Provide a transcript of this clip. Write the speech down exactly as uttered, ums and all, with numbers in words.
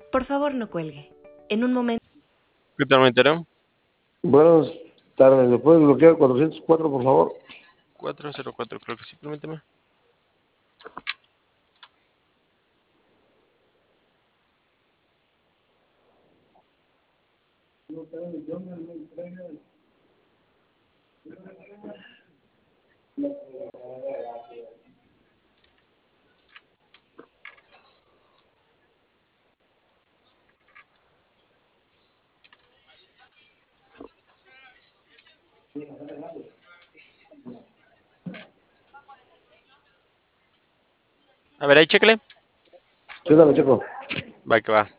Por favor, no cuelgue. En un momento. ¿Qué tal, Monitero? Buenas tardes, ¿me puedes bloquear cuatrocientos cuatro, por favor? cuatro cero cuatro, creo que sí, permíteme. A ver, ahí, chécale. Sí, dame, checo. Va que va.